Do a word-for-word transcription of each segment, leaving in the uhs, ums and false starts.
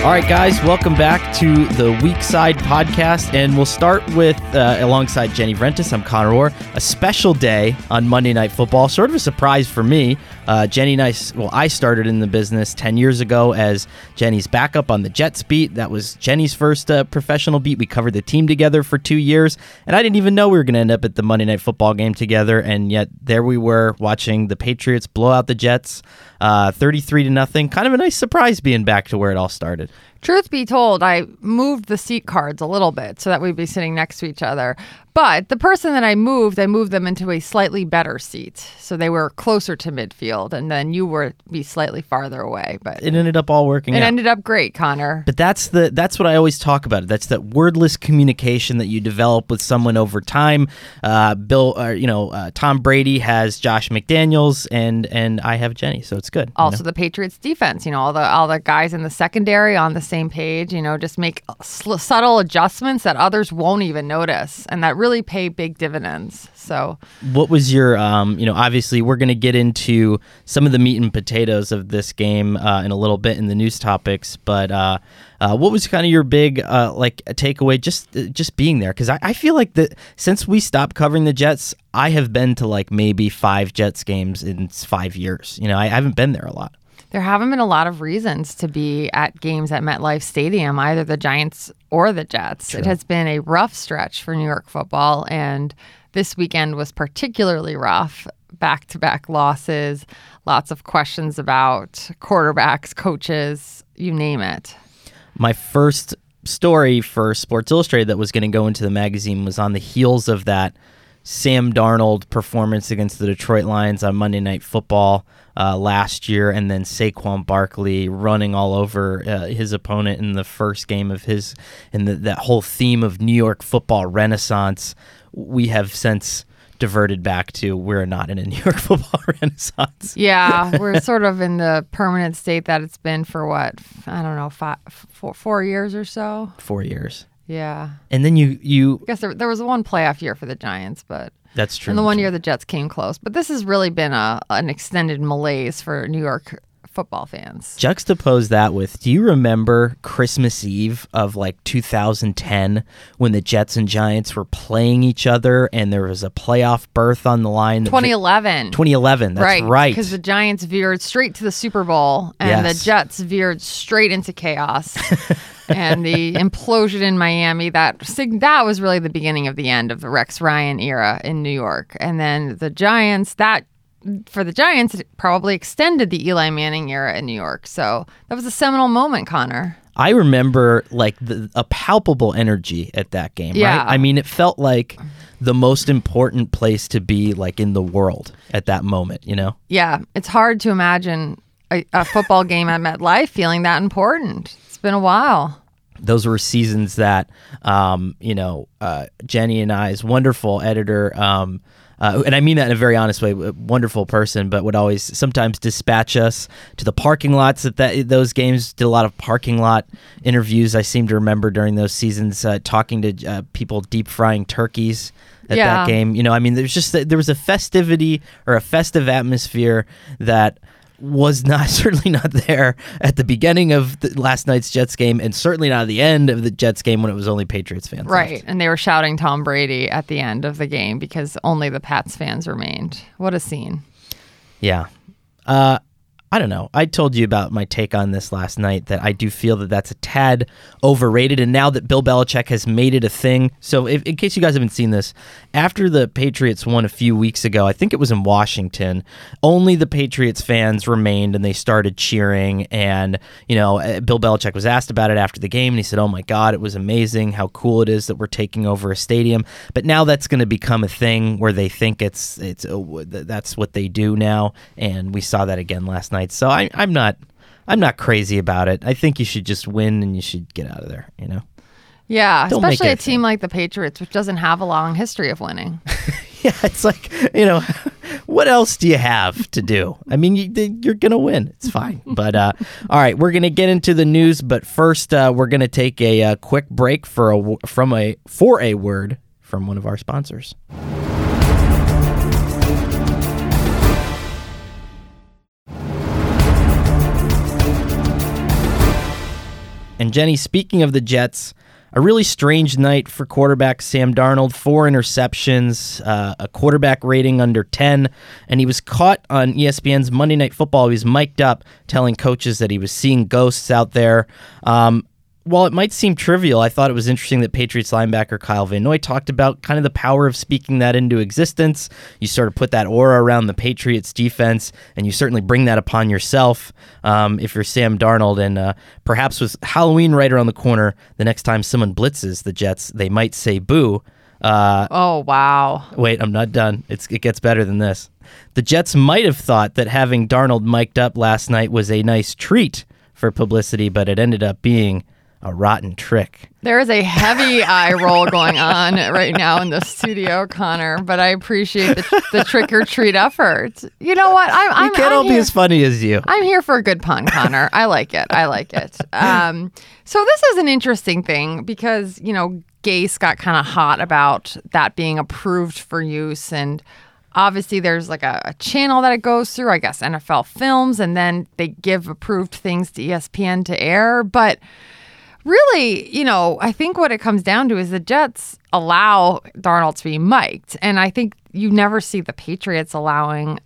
All right, guys, welcome back to the Weak Side Podcast, and we'll start with, uh, alongside Jenny Vrentas, I'm Connor Orr, a special day on Monday Night Football, sort of a surprise for me. Uh, Jenny and I, well, I started in the business ten years ago as Jenny's backup on the Jets beat. That was Jenny's first uh, professional beat. We covered the team together for two years, and I didn't even know we were going to end up at the Monday Night Football game together, and yet there we were watching the Patriots blow out the Jets, uh, thirty-three to nothing. Kind of a nice surprise being back to where it all started. Truth be told, I moved the seat cards a little bit so that we'd be sitting next to each other. But the person that I moved, I moved them into a slightly better seat. So they were closer to midfield, and then you were be slightly farther away. But it ended up all working it out. It ended up great, Connor. But that's the that's what I always talk about. That's that wordless communication that you develop with someone over time. Uh, Bill, uh, you know, uh, Tom Brady has Josh McDaniels, and and I have Jenny, so it's good. Also, you know? the Patriots defense, you know, all the all the guys in the secondary on the same page, you know, just make sl- subtle adjustments that others won't even notice, and that really pay big dividends. So what was your, um, you know, obviously we're going to get into some of the meat and potatoes of this game uh, in a little bit in the news topics, but uh, uh, what was kind of your big, uh, like, takeaway just just being there? Because I, I feel like that since we stopped covering the Jets, I have been to like maybe five Jets games in five years. You know, I, I haven't been there a lot. There haven't been a lot of reasons to be at games at MetLife Stadium, either the Giants or the Jets. True. It has been a rough stretch for New York football, and this weekend was particularly rough. Back-to-back losses, lots of questions about quarterbacks, coaches, you name it. My first story for Sports Illustrated that was going to go into the magazine was on the heels of that Sam Darnold performance against the Detroit Lions on Monday Night Football uh, last year, and then Saquon Barkley running all over uh, his opponent in the first game of his, and the, that whole theme of New York football renaissance. We have since diverted back to we're not in a New York football renaissance. Yeah, we're sort of in the permanent state that it's been for what, I don't know, five, four, four years or so? Four years. Yeah. And then you... you I guess there, there was one playoff year for the Giants, but... That's true. And the one year the Jets came close. But this has really been a an extended malaise for New York football fans. Juxtapose that with, do you remember Christmas Eve of like two thousand ten when the Jets and Giants were playing each other and there was a playoff berth on the line? twenty eleven. twenty eleven, that's right. Right. Because the Giants veered straight to the Super Bowl and yes. the Jets veered straight into chaos. And the implosion in Miami, that that was really the beginning of the end of the Rex Ryan era in New York. And then the Giants, that for the Giants, it probably extended the Eli Manning era in New York. So that was a seminal moment, Connor. I remember like the, a palpable energy at that game, yeah. right? I mean, it felt like the most important place to be like in the world at that moment, you know? Yeah, it's hard to imagine a, a football game at MetLife feeling that important. It's been a while. Those were seasons that, um, you know, uh, Jenny and I's wonderful editor, um, uh, and I mean that in a very honest way, a wonderful person, but would always sometimes dispatch us to the parking lots at that those games. Did a lot of parking lot interviews. I seem to remember during those seasons uh, talking to uh, people deep frying turkeys at yeah. that game. You know, I mean, there's just there was a festivity or a festive atmosphere that was not certainly not there at the beginning of the last night's Jets game, and certainly not at the end of the Jets game when it was only Patriots fans. Right, left. And they were shouting Tom Brady at the end of the game because only the Pats fans remained. What a scene. Yeah. Uh, I don't know. I told you about my take on this last night, that I do feel that that's a tad overrated. And now that Bill Belichick has made it a thing. So if, in case you guys haven't seen this, after the Patriots won a few weeks ago, I think it was in Washington, only the Patriots fans remained and they started cheering. And, you know, Bill Belichick was asked about it after the game and he said, oh my God, it was amazing how cool it is that we're taking over a stadium. But now that's going to become a thing where they think it's, it's, oh, that's what they do now. And we saw that again last night. So I, I'm not, I'm not crazy about it. I think you should just win and you should get out of there. You know. Yeah, Don't especially a team thing. like the Patriots, which doesn't have a long history of winning. Yeah, it's like, you know, what else do you have to do? I mean, you, you're gonna win. It's fine. But uh, all right, we're gonna get into the news. But first, uh, we're gonna take a, a quick break for a from a for a word from one of our sponsors. And Jenny, speaking of the Jets, a really strange night for quarterback Sam Darnold. Four interceptions, uh, a quarterback rating under ten, and he was caught on E S P N's Monday Night Football. He was mic'd up telling coaches that he was seeing ghosts out there. Um, while it might seem trivial, I thought it was interesting that Patriots linebacker Kyle Van Noy talked about kind of the power of speaking that into existence. You sort of put that aura around the Patriots defense, and you certainly bring that upon yourself um, if you're Sam Darnold. And uh, perhaps with Halloween right around the corner, the next time someone blitzes the Jets, they might say boo. Uh, oh, wow. Wait, I'm not done. It's, it gets better than this. The Jets might have thought that having Darnold mic'd up last night was a nice treat for publicity, but it ended up being a rotten trick. There is a heavy eye roll going on right now in the studio, Connor, but I appreciate the, the trick or treat effort. You know what? I'm, I'm, you can't I'm all here. be as funny as you. I'm here for a good pun, Connor. I like it. I like it. Um, so this is an interesting thing because, you know, Gase got kind of hot about that being approved for use, and obviously there's like a, a channel that it goes through, I guess N F L Films, and then they give approved things to E S P N to air. But really, you know, I think what it comes down to is the Jets allow Darnold to be mic'd. And I think you never see the Patriots allowing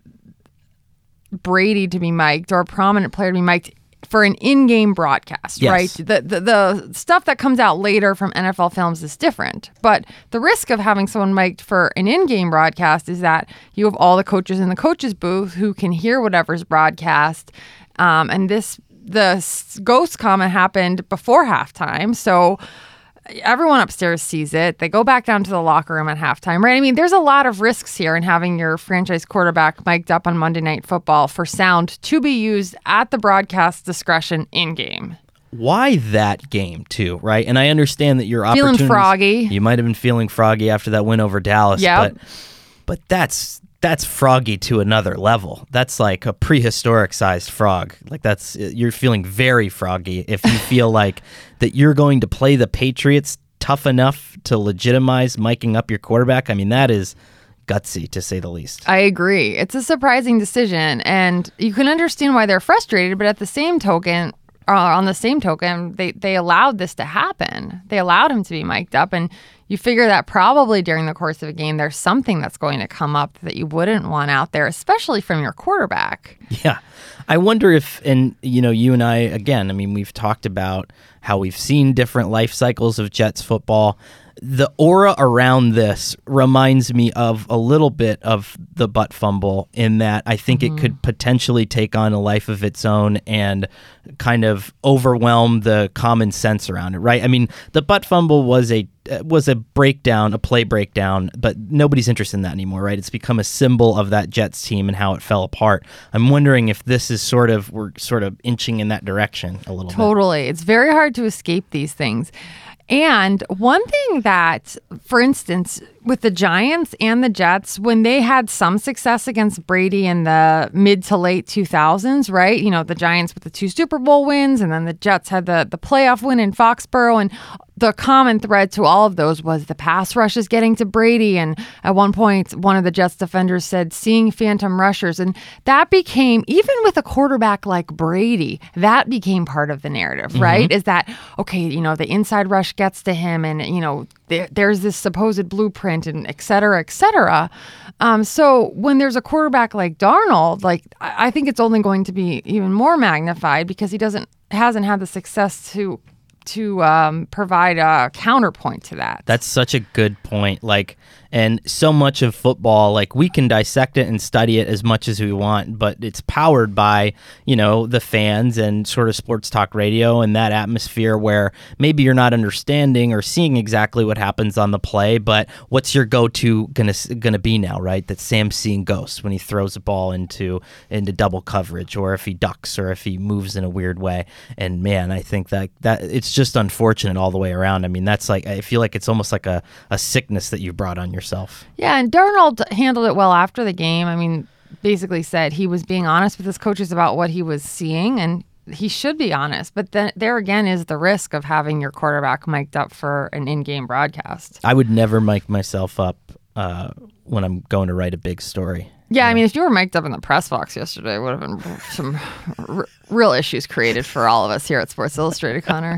Brady to be mic'd or a prominent player to be mic'd for an in-game broadcast, yes. right? The, the the stuff that comes out later from N F L Films is different. But the risk of having someone mic'd for an in-game broadcast is that you have all the coaches in the coaches booth who can hear whatever's broadcast. Um, and this the ghost comment happened before halftime, so everyone upstairs sees it. They go back down to the locker room at halftime, right? I mean, there's a lot of risks here in having your franchise quarterback mic'd up on Monday Night Football for sound to be used at the broadcast discretion in-game. Why that game, too, right? And I understand that you're feeling froggy. You might have been feeling froggy after that win over Dallas, yep. but but that's that's froggy to another level. That's like a prehistoric sized frog. Like that's you're feeling very froggy if you feel like that you're going to play the Patriots tough enough to legitimize miking up your quarterback. I mean, that is gutsy to say the least. I agree. It's a surprising decision, and you can understand why they're frustrated, but at the same token, uh, on the same token, they, they allowed this to happen. They allowed him to be mic'd up, and you figure that probably during the course of a game, there's something that's going to come up that you wouldn't want out there, especially from your quarterback. Yeah. I wonder if, and you know, you and I, again, I mean, we've talked about how we've seen different life cycles of Jets football. The aura around this reminds me of a little bit of the butt fumble in that I think mm-hmm. it could potentially take on a life of its own and kind of overwhelm the common sense around it, right? I mean, the butt fumble was a was a breakdown, a play breakdown, but nobody's interested in that anymore, right? It's become a symbol of that Jets team and how it fell apart. I'm wondering if this is sort of, we're sort of inching in that direction a little totally. bit. Totally. It's very hard to escape these things. And one thing that, for instance, with the Giants and the Jets, when they had some success against Brady in the mid to late two thousands, right? You know, the Giants with the two Super Bowl wins, and then the Jets had the, the playoff win in Foxborough. And the common thread to all of those was the pass rush is getting to Brady. And at one point, one of the Jets defenders said, seeing phantom rushers. And that became, even with a quarterback like Brady, that became part of the narrative, mm-hmm. right? Is that, okay, you know, the inside rush gets to him and, you know, there, there's this supposed blueprint and et cetera, et cetera. Um, so when there's a quarterback like Darnold, like, I, I think it's only going to be even more magnified because he doesn't, hasn't had the success to to um, provide a counterpoint to that. That's such a good point. Like, and so much of football, like we can dissect it and study it as much as we want, but it's powered by, you know, the fans and sort of sports talk radio and that atmosphere where maybe you're not understanding or seeing exactly what happens on the play, but what's your go-to gonna gonna be now, right? That Sam's seeing ghosts when he throws a ball into into double coverage, or if he ducks, or if he moves in a weird way. And man, I think that that it's just unfortunate all the way around. I mean, that's like, I feel like it's almost like a, a sickness that you brought on yourself. Yeah, and Darnold handled it well after the game. I mean, basically said he was being honest with his coaches about what he was seeing, and he should be honest. But then there again is the risk of having your quarterback mic'd up for an in-game broadcast. I would never mic myself up uh, when I'm going to write a big story. Yeah, I mean, if you were mic'd up in the press box yesterday, it would have been some r- real issues created for all of us here at Sports Illustrated, Connor.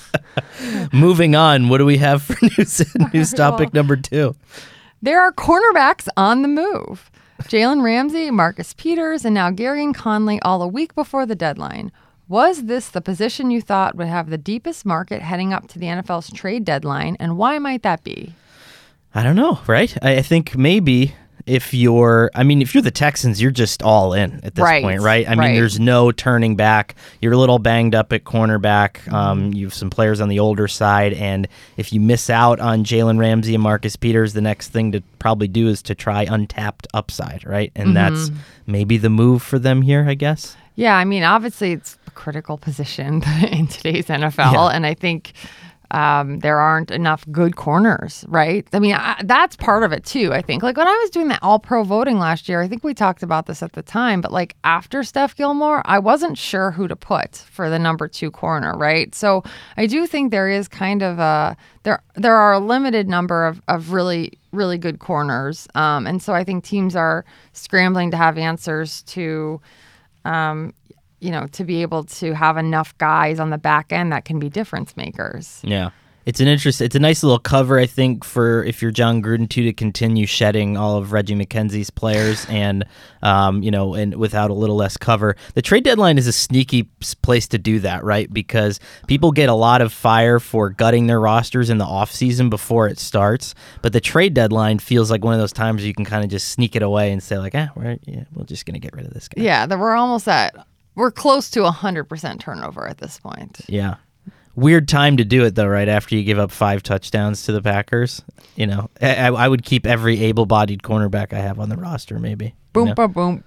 Moving on, what do we have for news, news topic number two? There are cornerbacks on the move. Jalen Ramsey, Marcus Peters, and now Garyon Conley all a week before the deadline. Was this the position you thought would have the deepest market heading up to the N F L's trade deadline, and why might that be? I don't know, right? I, I think maybe if you're, I mean, if you're the Texans, you're just all in at this right. point, right? I right. mean, there's no turning back. You're a little banged up at cornerback. Um, you have some players on the older side, and if you miss out on Jalen Ramsey and Marcus Peters, the next thing to probably do is to try untapped upside, right? And mm-hmm. that's maybe the move for them here, I guess. Yeah, I mean, obviously it's a critical position in today's N F L, yeah. and I think um, there aren't enough good corners, right? I mean, I, that's part of it too, I think. Like when I was doing that all-pro voting last year, I think we talked about this at the time, but like after Steph Gilmore, I wasn't sure who to put for the number two corner, right? So I do think there is kind of a, there there are a limited number of, of really, really good corners. Um, and so I think teams are scrambling to have answers to, um, you know, to be able to have enough guys on the back end that can be difference makers. Yeah. It's an interest. It's a nice little cover, I think, for if you're John Gruden too, to continue shedding all of Reggie McKenzie's players and, um, you know, and without a little less cover. The trade deadline is a sneaky place to do that, right? Because people get a lot of fire for gutting their rosters in the offseason before it starts. But the trade deadline feels like one of those times you can kind of just sneak it away and say like, ah, we're, yeah, we're just going to get rid of this guy. Yeah, that we're almost at, we're close to one hundred percent turnover at this point. Yeah. Weird time to do it, though, right after you give up five touchdowns to the Packers. You know, I, I would keep every able-bodied cornerback I have on the roster, maybe. Boom, you know? boom, boom.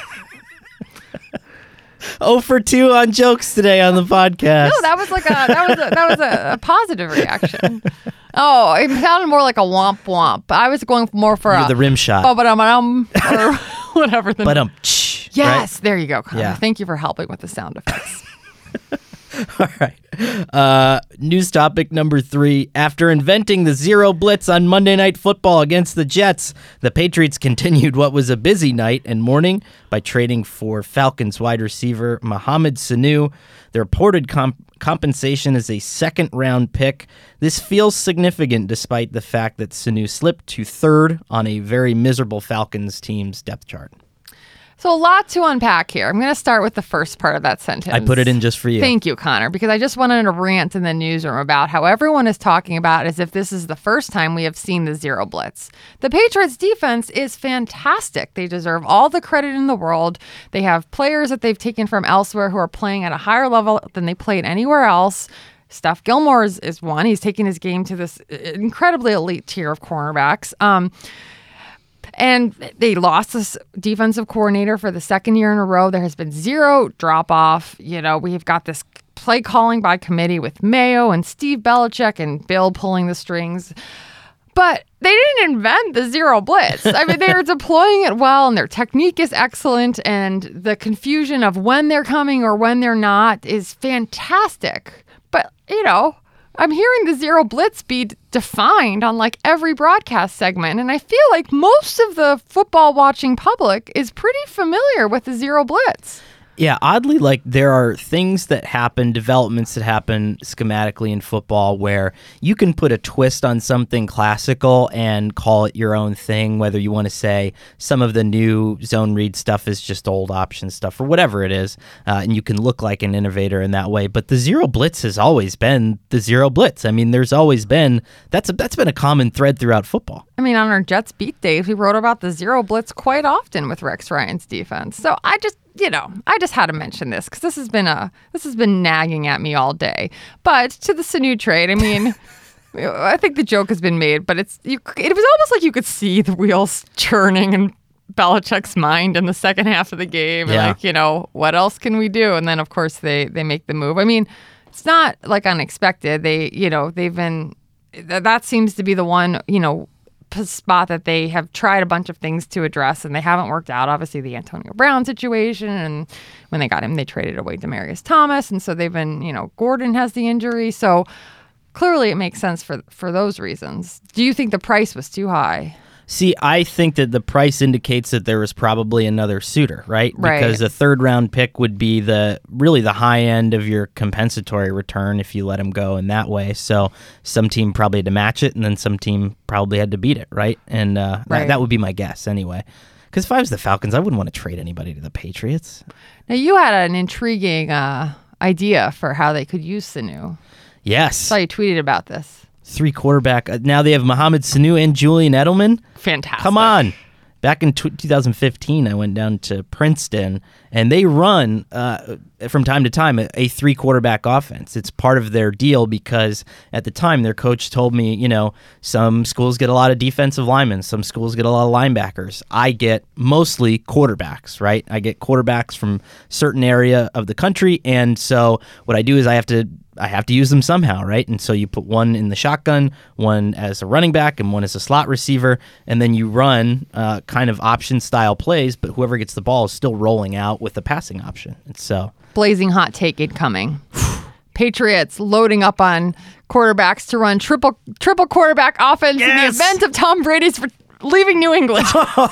oh for two on jokes today on the podcast. No, that was like a that was a, that was a, a positive reaction. Oh, it sounded more like a womp womp. I was going more for You're a the rim shot, ba-ba-dum-dum, or whatever. The but um, yes, right? There you go, Connor. Yeah. Thank you for helping with the sound effects. All right. Uh, news topic number three. After inventing the zero blitz on Monday Night Football against the Jets, the Patriots continued what was a busy night and morning by trading for Falcons wide receiver Mohamed Sanu. The reported comp- compensation is a second-round pick. This feels significant despite the fact that Sanu slipped to third on a very miserable Falcons team's depth chart. So a lot to unpack here. I'm going to start with the first part of that sentence. I put it in just for you. Thank you, Connor, because I just wanted to rant in the newsroom about how everyone is talking about as if this is the first time we have seen the zero blitz. The Patriots defense is fantastic. They deserve all the credit in the world. They have players that they've taken from elsewhere who are playing at a higher level than they played anywhere else. Steph Gilmore is, is one. He's taken his game to this incredibly elite tier of cornerbacks. Um, And they lost this defensive coordinator for the second year in a row. There has been zero drop-off. You know, we've got this play calling by committee with Mayo and Steve Belichick and Bill pulling the strings. But they didn't invent the zero blitz. I mean, they're deploying it well, and their technique is excellent, and the confusion of when they're coming or when they're not is fantastic. But, you know, I'm hearing the zero blitz be defined on like every broadcast segment, and I feel like most of the football watching public is pretty familiar with the zero blitz. Yeah, oddly, like there are things that happen, developments that happen schematically in football where you can put a twist on something classical and call it your own thing, whether you want to say some of the new zone read stuff is just old option stuff or whatever it is, uh, and you can look like an innovator in that way. But the zero blitz has always been the zero blitz. I mean, there's always been, that's a, that's been a common thread throughout football. I mean, on our Jets beat days, we wrote about the zero blitz quite often with Rex Ryan's defense. So I just, you know, I just had to mention this because this has been a this has been nagging at me all day. But to the Sanu trade, I mean, I think the joke has been made, but it's you, it was almost like you could see the wheels churning in Belichick's mind in the second half of the game. Yeah. Like, you know, what else can we do? And then, of course, they they make the move. I mean, it's not like unexpected. They, you know, they've been that seems to be the one, you know, spot that they have tried a bunch of things to address and they haven't worked out. Obviously the Antonio Brown situation, and when they got him they traded away Demaryius Thomas, and so they've been, you know, Gordon has the injury, so clearly it makes sense for for those reasons. Do you think the price was too high? See, I think that the price indicates that there was probably another suitor, right? Right. Because a third round pick would be the really the high end of your compensatory return if you let him go in that way. So some team probably had to match it, and then some team probably had to beat it, right? And uh, Right. That, that would be my guess anyway. Because if I was the Falcons, I wouldn't want to trade anybody to the Patriots. Now, you had an intriguing uh, idea for how they could use Sanu. Yes. Saw you tweeted about this. Three quarterback. Uh, now they have Mohamed Sanu and Julian Edelman. Fantastic. Come on. Back in t- twenty fifteen, I went down to Princeton, and they run, uh, from time to time, a, a three-quarterback offense. It's part of their deal because at the time, their coach told me, you know, some schools get a lot of defensive linemen, some schools get a lot of linebackers. I get mostly quarterbacks, right? I get quarterbacks from certain area of the country, and so what I do is I have to I have to use them somehow, right? And so you put one in the shotgun, one as a running back, and one as a slot receiver, and then you run uh, kind of option-style plays, but whoever gets the ball is still rolling out with the passing option. And so, Blazing hot take incoming. Patriots loading up on quarterbacks to run triple triple quarterback offense Yes! in the event of Tom Brady's re- leaving New England.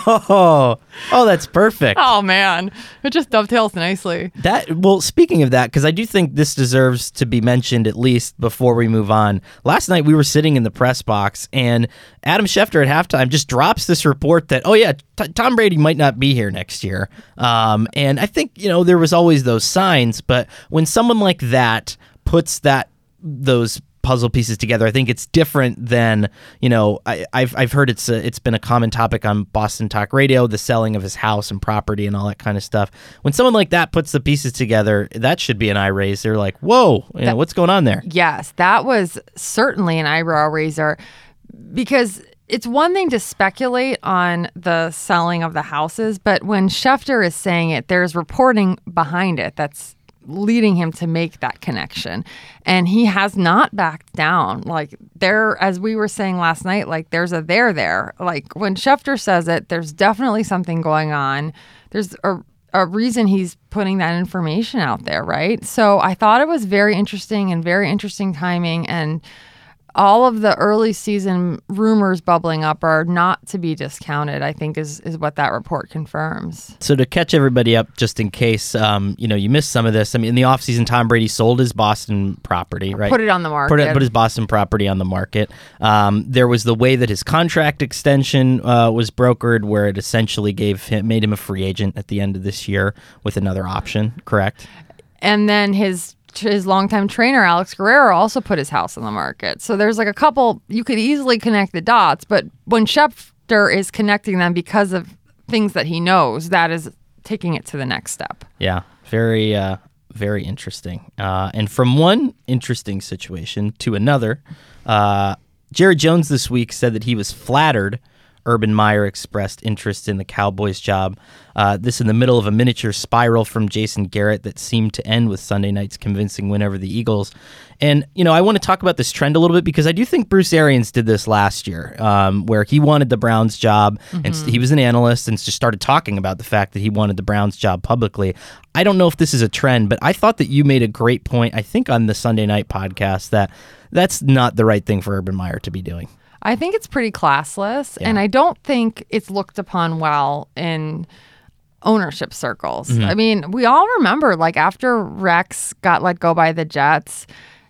oh, oh, that's perfect. Oh, man. It just dovetails nicely. That well, speaking of that, because I do think this deserves to be mentioned at least before we move on. Last night we were sitting in the press box, and Adam Schefter at halftime just drops this report that, oh yeah, t- Tom Brady might not be here next year. Um, and I think you know there was always those signs, but when someone like that puts that those puzzle pieces together, I think it's different than, you know, I, I've I've heard it's a, it's been a common topic on Boston Talk Radio, the selling of his house and property and all that kind of stuff. When someone like that puts the pieces together, that should be an eye raise. They're like, whoa, you know, what's going on there? Yes, that was certainly an eyebrow raiser, because it's one thing to speculate on the selling of the houses, but when Schefter is saying it, there's reporting behind it that's leading him to make that connection. And he has not backed down. Like there, as we were saying last night, like there's a there there. Like when Schefter says it, there's definitely something going on. There's a, a reason he's putting that information out there, right? So I thought it was very interesting and very interesting timing. And all of the early season rumors bubbling up are not to be discounted, I think is is what that report confirms. So to catch everybody up, just in case um, you know you missed some of this, I mean, in the offseason, Tom Brady sold his Boston property, right? Put it on the market. Put, it, put his Boston property on the market. Um, there was the way that his contract extension uh, was brokered, where it essentially gave him, made him a free agent at the end of this year with another option, correct? And then his his longtime trainer, Alex Guerrero, also put his house on the market. So there's like a couple, you could easily connect the dots, but when Schefter is connecting them because of things that he knows, that is taking it to the next step. Yeah, very, uh, very interesting. Uh, and from one interesting situation to another, uh, Jerry Jones this week said that he was flattered Urban Meyer expressed interest in the Cowboys job. Uh, this in the middle of a miniature spiral from Jason Garrett that seemed to end with Sunday night's convincing win over the Eagles. And, you know, I want to talk about this trend a little bit because I do think Bruce Arians did this last year, um, where he wanted the Browns job, mm-hmm. and he was an analyst and just started talking about the fact that he wanted the Browns job publicly. I don't know if this is a trend, but I thought that you made a great point, I think on the Sunday night podcast, that that's not the right thing for Urban Meyer to be doing. I think it's pretty classless, yeah. and I don't think it's looked upon well in ownership circles. Mm-hmm. I mean, we all remember, like, after Rex got let go by the Jets,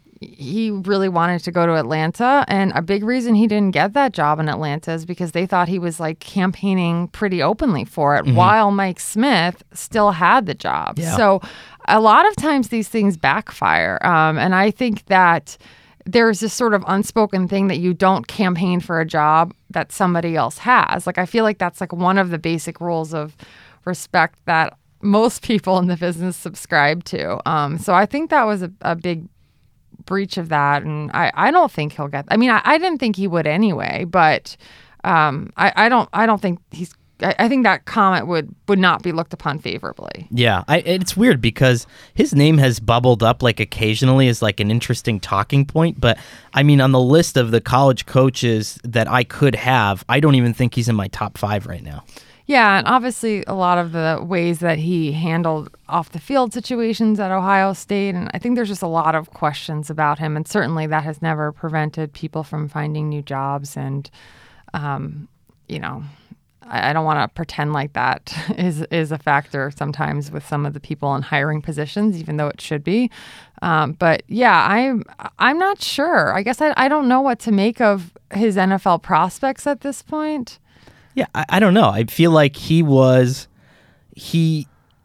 he really wanted to go to Atlanta, and a big reason he didn't get that job in Atlanta is because they thought he was, like, campaigning pretty openly for it, mm-hmm. while Mike Smith still had the job. Yeah. So a lot of times these things backfire, um, and I think that there's this sort of unspoken thing that you don't campaign for a job that somebody else has. Like, I feel like that's like one of the basic rules of respect that most people in the business subscribe to. Um, so I think that was a, a big breach of that. And I, I don't think he'll get, I mean, I, I didn't think he would anyway, but um, I, I don't, I don't think he's, I think that comment would, would not be looked upon favorably. Yeah, I, it's weird because his name has bubbled up like occasionally as like an interesting talking point. But I mean, on the list of the college coaches that I could have, I don't even think he's in my top five right now. Yeah, and obviously a lot of the ways that he handled off the field situations at Ohio State. And I think there's just a lot of questions about him. And certainly that has never prevented people from finding new jobs. And, um, you know, I, I don't want to pretend like that is is a factor sometimes with some of the people in hiring positions, even though it should be. Um, but yeah, I'm I'm not sure. I guess I I don't know what to make of his N F L prospects at this point. Yeah, I, I don't know. I feel like he was he.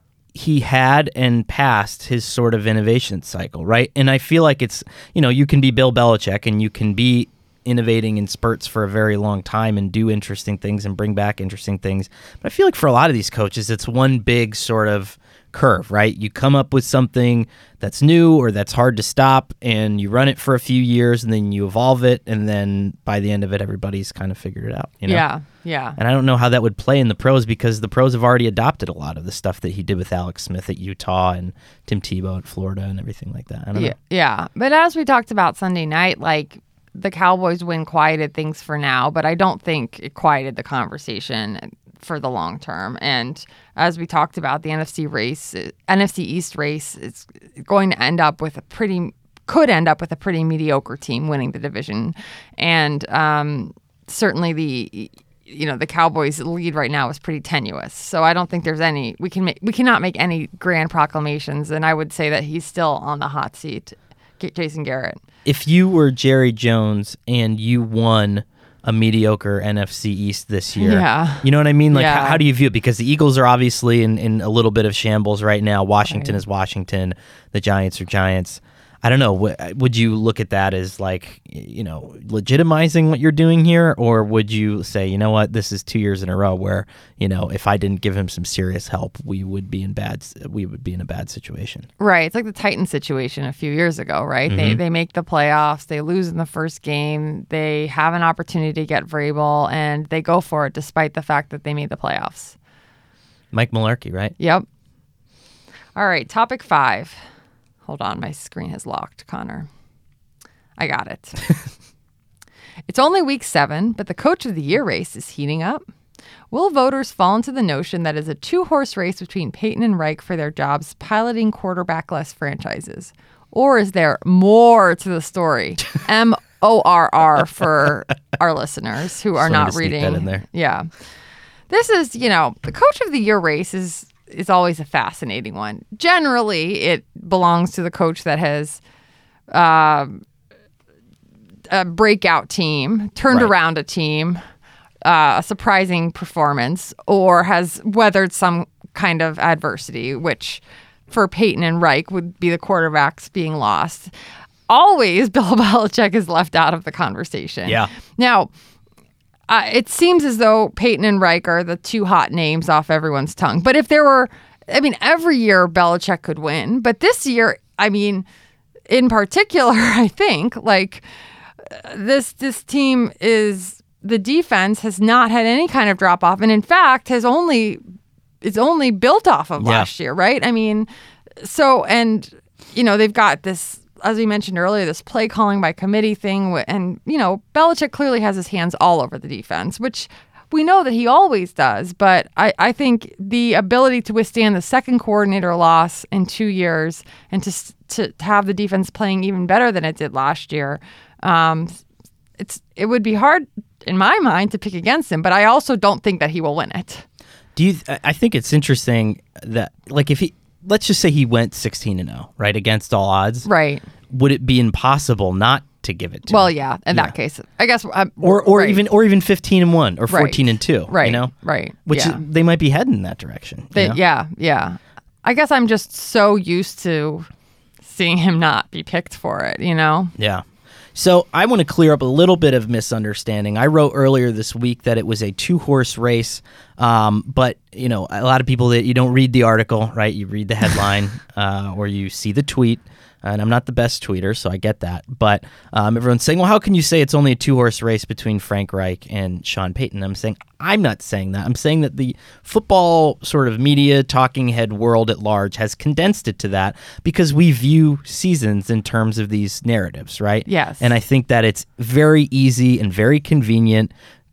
he had and passed his sort of innovation cycle, right? And I feel like it's, you know, you can be Bill Belichick and you can be innovating in spurts for a very long time and do interesting things and bring back interesting things. But I feel like for a lot of these coaches, it's one big sort of curve, right? You come up with something that's new or that's hard to stop and you run it for a few years and then you evolve it. And then by the end of it, everybody's kind of figured it out, you know? Yeah, yeah. And I don't know how that would play in the pros because the pros have already adopted a lot of the stuff that he did with Alex Smith at Utah and Tim Tebow at Florida and everything like that. I don't yeah, know. Yeah. But as we talked about Sunday night, like the Cowboys win quieted things for now, but I don't think it quieted the conversation for the long term. And as we talked about, the N F C race, N F C East race, it's going to end up with a pretty, could end up with a pretty mediocre team winning the division. And um, certainly the, you know, the Cowboys' lead right now is pretty tenuous. So I don't think there's any, we can make, we cannot make any grand proclamations. And I would say that he's still on the hot seat, Jason Garrett. If you were Jerry Jones and you won a mediocre N F C East this year. Yeah. You know what I mean? Like, yeah. how, how do you view it? Because the Eagles are obviously in, in a little bit of shambles right now. Washington right. is Washington. The Giants are Giants. I don't know. W- would you look at that as like, you know, legitimizing what you're doing here? Or would you say, you know what, this is two years in a row where, you know, if I didn't give him some serious help, we would be in bad, we would be in a bad situation. Right. It's like the Titans situation a few years ago, right? Mm-hmm. They they make the playoffs, they lose in the first game, they have an opportunity to get Vrabel, and they go for it despite the fact that they made the playoffs. Mike Mularkey, right? Yep. All right. Topic five. Hold on, my screen has locked, Connor. I got it. It's only week seven, but the Coach of the Year race is heating up. Will voters fall into the notion that it's a two-horse race between Peyton and Reich for their jobs piloting quarterback-less franchises? Or is there more to the story? M O R R for our listeners who are not reading. That in there. Yeah. This is, you know, the Coach of the Year race is... is always a fascinating one. Generally, it belongs to the coach that has uh, a breakout team, turned right. around a team, uh, a surprising performance, or has weathered some kind of adversity, which for Peyton and Reich would be the quarterbacks being lost. Always, Bill Belichick is left out of the conversation. Yeah. Now, Uh, it seems as though Peyton and Reich are the two hot names off everyone's tongue. But if there were, I mean, every year Belichick could win. But this year, I mean, in particular, I think, like, this this team is, the defense has not had any kind of drop off. And in fact, has only, is only built off of yeah. last year, right? I mean, so, and, you know, they've got this, as we mentioned earlier, this play calling by committee thing. And, you know, Belichick clearly has his hands all over the defense, which we know that he always does. But I, I think the ability to withstand the second coordinator loss in two years and to to have the defense playing even better than it did last year, um, it's it would be hard, in my mind, to pick against him. But I also don't think that he will win it. Do you? I think it's interesting that, like, if he... let's just say he went sixteen and oh, right, against all odds. Right. Would it be impossible not to give it to well, him? yeah, in yeah. that case. I guess uh, or or right. even or even fifteen and one or fourteen right. and two, right. you know? Right. Which yeah. is, they might be heading in that direction. They, you know? Yeah, yeah. I guess I'm just so used to seeing him not be picked for it, you know? Yeah. So I want to clear up a little bit of misunderstanding. I wrote earlier this week that it was a two-horse race, um, but you know, a lot of people that you don't read the article, right? You read the headline uh, or you see the tweet. And I'm not the best tweeter, so I get that. But um, everyone's saying, well, how can you say it's only a two-horse race between Frank Reich and Sean Payton? I'm saying, I'm not saying that. I'm saying that the football sort of media, talking head world at large has condensed it to that because we view seasons in terms of these narratives, right? Yes. And I think that it's very easy and very convenient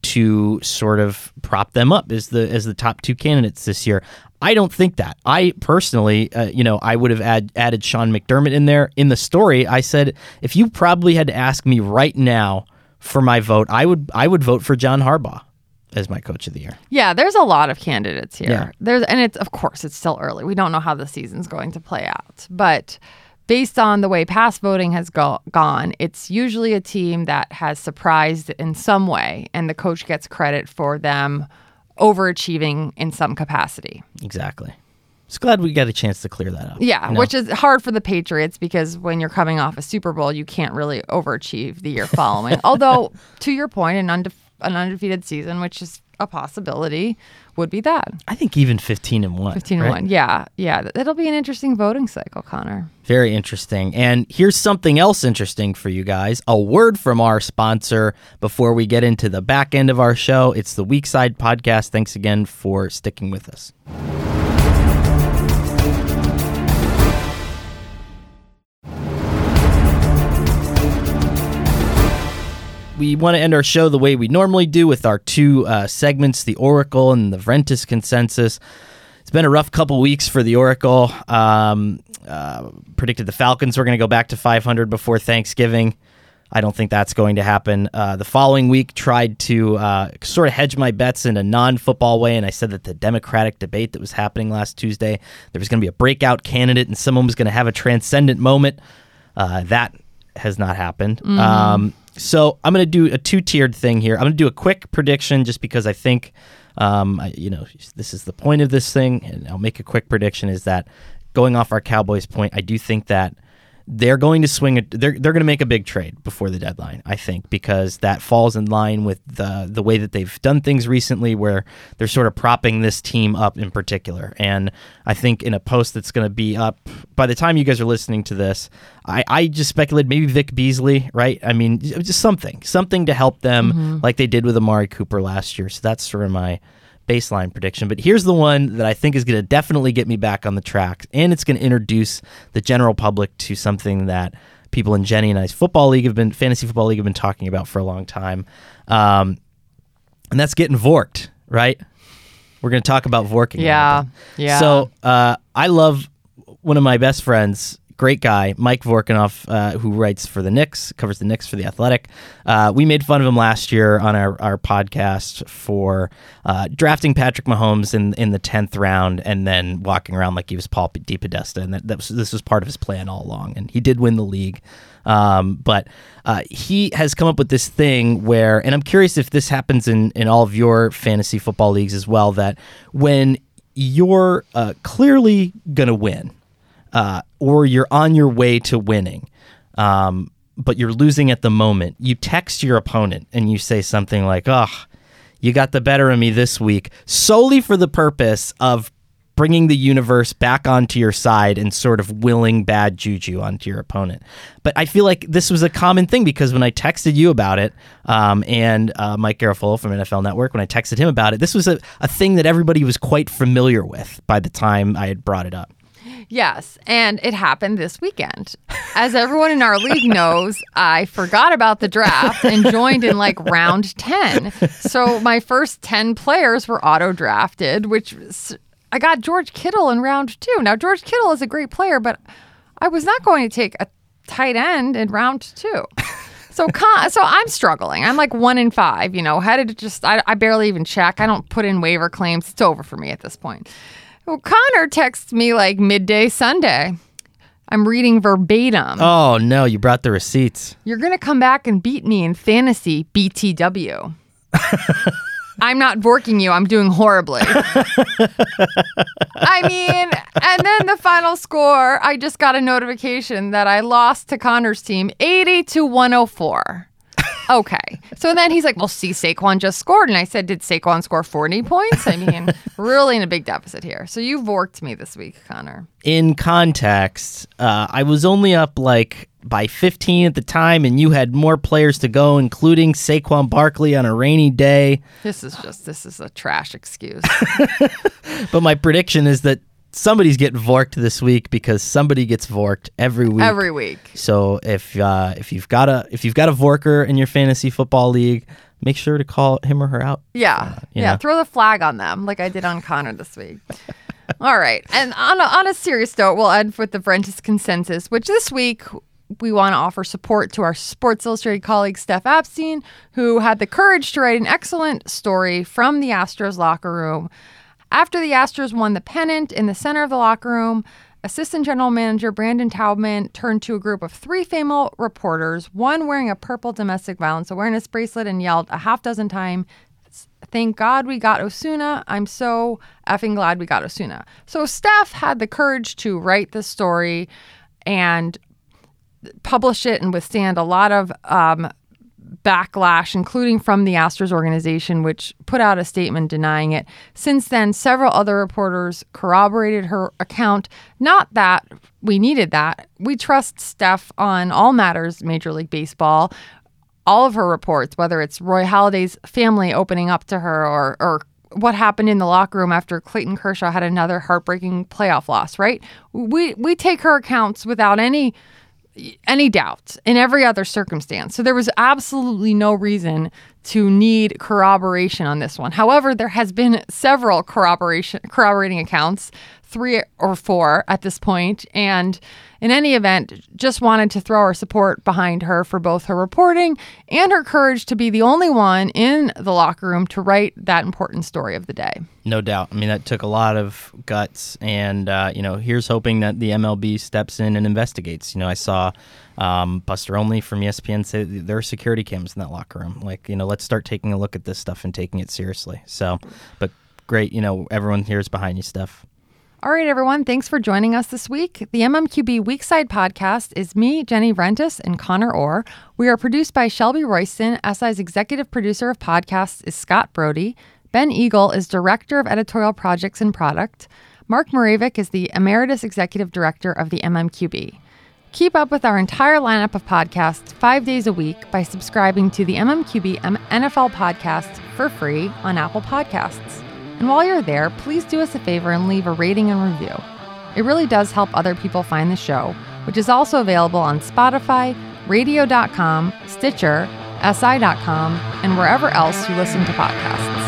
to sort of prop them up as the as the top two candidates this year. I don't think that. I personally, uh, you know, I would have add, added Sean McDermott in there. In the story, I said, if you probably had to ask me right now for my vote, I would I would vote for John Harbaugh. as my coach of the year. Yeah, there's a lot of candidates here. Yeah. There's and it's of course it's still early. We don't know how the season's going to play out. But based on the way past voting has go- gone, it's usually a team that has surprised in some way, and the coach gets credit for them overachieving in some capacity. Exactly. Just glad we got a chance to clear that up. Yeah, you know? which is hard for the Patriots because when you're coming off a Super Bowl, you can't really overachieve the year following. Although, to your point, an, unde- an undefeated season, which is a possibility, would be that. I think even fifteen and one. fifteen and right? one, yeah. Yeah, that'll be an interesting voting cycle, Connor. Very interesting. And here's something else interesting for you guys. A word from our sponsor before we get into the back end of our show. It's the Weekside Podcast. Thanks again for sticking with us. We want to end our show the way we normally do with our two uh, segments, the Oracle and the Ventus Consensus. It's been a rough couple weeks for the Oracle. Um, uh, predicted the Falcons were going to go back to five hundred before Thanksgiving. I don't think that's going to happen. Uh, the following week, tried to uh, sort of hedge my bets in a non-football way, and I said that the Democratic debate that was happening last Tuesday, there was going to be a breakout candidate and someone was going to have a transcendent moment. Uh, that has not happened. Mm. Um, so I'm going to do a two-tiered thing here. I'm going to do a quick prediction just because I think, um, I, you know, this is the point of this thing, and I'll make a quick prediction is that going off our Cowboys point, I do think that they're going to swing it. They're they're going to make a big trade before the deadline, I think, because that falls in line with the the way that they've done things recently, where they're sort of propping this team up in particular. And I think in a post that's going to be up by the time you guys are listening to this, I, I just speculate maybe Vic Beasley, right? I mean, just something, something to help them, mm-hmm. like they did with Amari Cooper last year. So that's sort of my baseline prediction. But here's the one that I think is going to definitely get me back on the track, and it's going to introduce the general public to something that people in Jenny and I's football league have been, fantasy football league have been talking about for a long time. Um, and that's getting Vorked, right? We're going to talk about Vorking. Yeah. Yeah. So uh, I love one of my best friends, great guy, Mike Vorkanoff, uh, who writes for the Knicks, covers the Knicks for The Athletic. Uh, we made fun of him last year on our, our podcast for uh, drafting Patrick Mahomes in in the tenth round and then walking around like he was Paul DePodesta. And that, that was, this was part of his plan all along. And he did win the league. Um, but uh, he has come up with this thing where, and I'm curious if this happens in, in all of your fantasy football leagues as well, that when you're uh, clearly going to win, Uh, or you're on your way to winning, um, but you're losing at the moment, you text your opponent and you say something like, oh, you got the better of me this week, solely for the purpose of bringing the universe back onto your side and sort of willing bad juju onto your opponent. But I feel like this was a common thing because when I texted you about it, um, and uh, Mike Garafolo from N F L Network, when I texted him about it, this was a, a thing that everybody was quite familiar with by the time I had brought it up. Yes, and it happened this weekend. As everyone in our league knows, I forgot about the draft and joined in like round ten. So my first ten players were auto-drafted, which was, I got George Kittle in round two. Now, George Kittle is a great player, but I was not going to take a tight end in round two. So con- so I'm struggling. I'm like one in five, you know, how did it just, I, I barely even check. I don't put in waiver claims. It's over for me at this point. Well, Connor texts me like midday Sunday. I'm reading verbatim. Oh, no, you brought the receipts. You're going to come back and beat me in fantasy B T W. I'm not vorking you. I'm doing horribly. I mean, and then the final score, I just got a notification that I lost to Connor's team eighty to one oh four. Okay. So then he's like, well, see, Saquon just scored. And I said, did Saquon score forty points? I mean, really in a big deficit here. So you vorked me this week, Connor. In context, uh, I was only up like by fifteen at the time, and you had more players to go, including Saquon Barkley on a rainy day. This is just, this is a trash excuse. But my prediction is that somebody's getting vorked this week because somebody gets vorked every week. Every week. So if uh, if you've got a if you've got a vorker in your fantasy football league, make sure to call him or her out. Yeah, uh, yeah. know. Throw the flag on them like I did on Connor this week. All right, and on a, on a serious note, we'll end with the Ventus Consensus, which this week we want to offer support to our Sports Illustrated colleague, Steph Epstein, who had the courage to write an excellent story from the Astros locker room. After the Astros won the pennant, in the center of the locker room, Assistant General Manager Brandon Taubman turned to a group of three female reporters, one wearing a purple domestic violence awareness bracelet, and yelled a half dozen times, "Thank God we got Osuna. I'm so effing glad we got Osuna." So Steph had the courage to write the story and publish it and withstand a lot of um, backlash, including from the Astros organization, which put out a statement denying it. Since then, several other reporters corroborated her account. Not that we needed that. We trust Steph on all matters Major League Baseball. All of her reports, whether it's Roy Halladay's family opening up to her or or what happened in the locker room after Clayton Kershaw had another heartbreaking playoff loss, right? We we take her accounts without any any doubt in every other circumstance. So there was absolutely no reason to need corroboration on this one. However, there has been several corroboration corroborating accounts, three or four at this point, and in any event, just wanted to throw our support behind her for both her reporting and her courage to be the only one in the locker room to write that important story of the day. No doubt. I mean, that took a lot of guts, and uh, you know, here's hoping that the M L B steps in and investigates. You know, I saw um, Buster Olney from E S P N say there are security cams in that locker room. Like, you know, let's start taking a look at this stuff and taking it seriously. So, but great, you know, everyone here is behind you, Steph. All right, everyone. Thanks for joining us this week. The M M Q B Weekside podcast is me, Jenny Rentis, and Connor Orr. We are produced by Shelby Royston. S I's executive producer of podcasts is Scott Brody. Ben Eagle is director of editorial projects and product. Mark Moravik is the emeritus executive director of the M M Q B. Keep up with our entire lineup of podcasts five days a week by subscribing to the M M Q B N F L podcast for free on Apple Podcasts. And while you're there, please do us a favor and leave a rating and review. It really does help other people find the show, which is also available on Spotify, radio dot com, Stitcher, S I dot com, and wherever else you listen to podcasts.